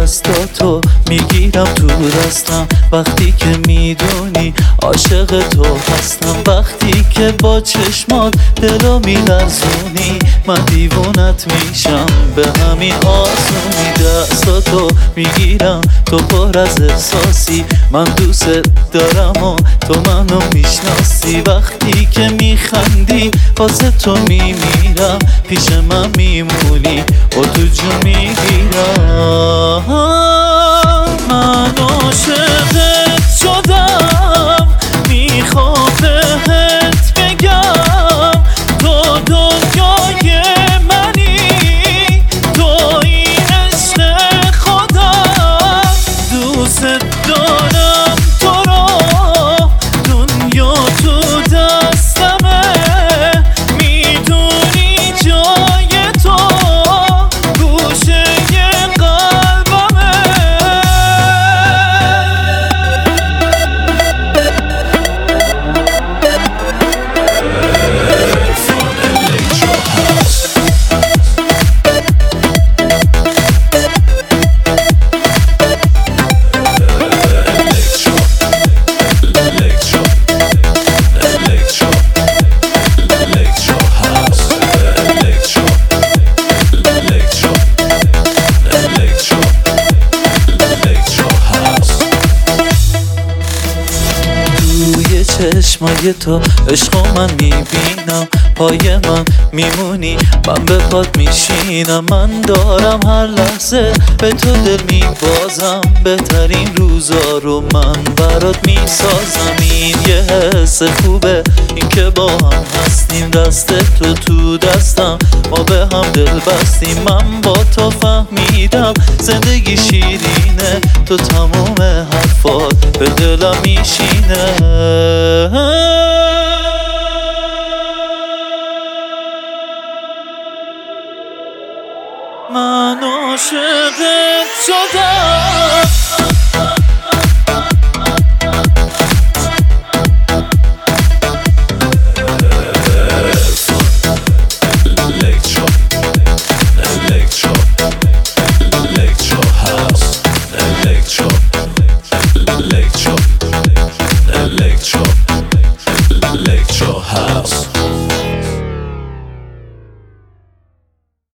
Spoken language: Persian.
دستاتو میگیرم تو دستم، وقتی که میدونی عاشق تو هستم، وقتی که با چشمات دلو میلرزونی من دیوونت میشم به همین آسونی. دستاتو میگیرم تو پر از احساسی، من دوست دارم و تو منو میشناسی، وقتی که میخندی واسه تو میمیرم، پیش من میمونی و تو جو میگیرم. من عاشقت شدم، میخوام بهت بگم تو دنیای منی، تو این عشق خودم، دوست دارم تو رو، دنیا تو دستمه، میدونی جای تو گوشه قلبمه. چشمای تو عشقو من میبینم، پای من میمونی من به پات میشینم، من دارم هر لحظه به تو دل میبازم، بهترین روزا رو من برات میسازم. این یه حس خوبه این که با هم هستیم، دست تو دستم ما به هم دل بستیم، من با تو فهمیدم زندگی شیرینه، تو تموم حرفات به دلم میشینه. من عاشقت شدم.